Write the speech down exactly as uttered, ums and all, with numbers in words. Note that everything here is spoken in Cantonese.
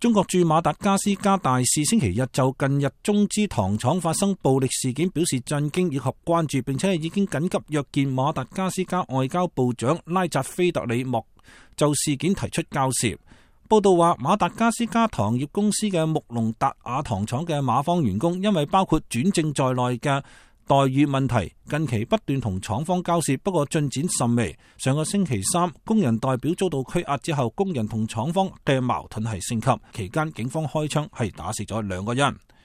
中國駐馬達加斯加大使星期日就近日中資糖廠發生暴力事件表示震驚以及關注，並且已經緊急約見馬達加斯加外交部長拉扎菲特里莫，就事件提出交涉。報道話，馬達加斯加糖業公司嘅穆隆達瓦糖廠嘅馬方員工因為包括轉正在內嘅待遇問題，近期不斷同廠方交涉，不過進展甚微。上個星期三，工人代表遭到拘押之後，工人同廠方嘅矛盾係升級，期間警方開槍係打死咗兩個人。